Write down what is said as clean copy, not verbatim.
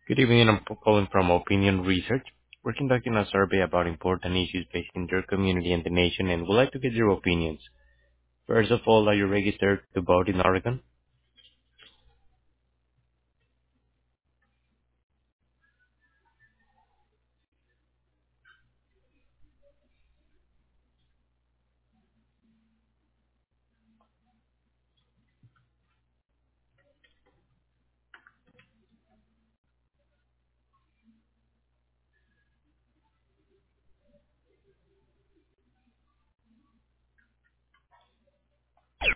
Good evening. I'm calling from Opinion Research. We're conducting a survey about important issues facing your community and the nation, and would like to get your opinions. First of all, are you registered to vote in Oregon?